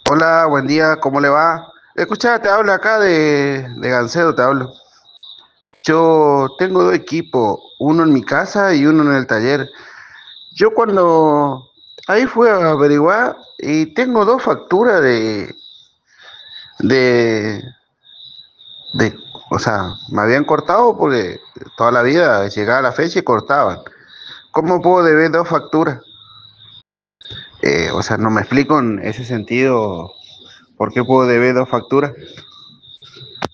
Hola, buen día, ¿cómo le va? Escucha, te hablo acá de Gancedo, te hablo. Yo tengo dos equipos, uno en mi casa y uno en el taller. Yo cuando ahí fui a averiguar y tengo dos facturas de, o sea, me habían cortado porque toda la vida llegaba la fecha y cortaban. ¿Cómo puedo deber dos facturas? O sea, no me explico en ese sentido por qué puedo deber dos facturas.